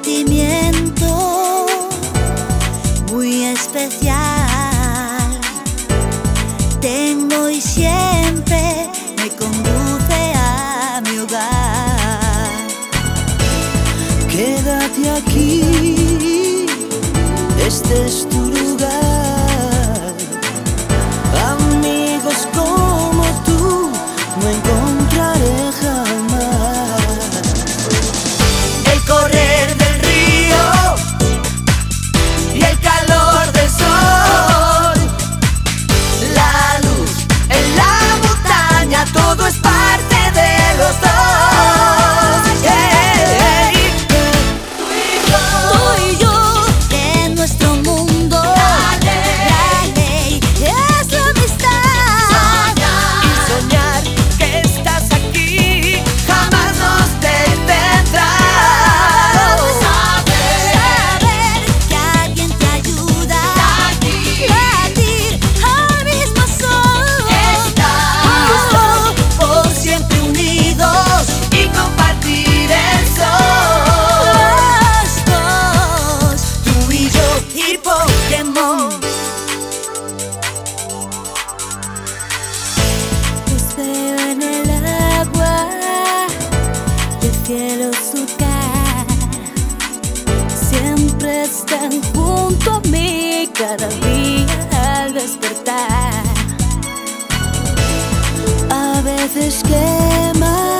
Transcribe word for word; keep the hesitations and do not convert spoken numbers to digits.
sentimiento muy especial tengo y siempre me conduce a mi hogar. Quédate aquí, este es tu lugar. Amigos como tú no encontraré jamás. El correr del río y el calor del sol, la luz en la montaña, todo es parte de los dos. Yeah. Tú y yo, Tú y yo, en nuestro mundo, la ley, la ley es la amistad. y soñar que estás aquí jamás nos detendrá. Saber Saber que alguien te ayuda a aquí latir al mismo sol. estar por siempre unidos y compartir el sol. Los dos, tú y yo y Pokémon. Los veo en el agua y el cielo surcar. Siempre están junto a mí cada día al despertar. A veces quema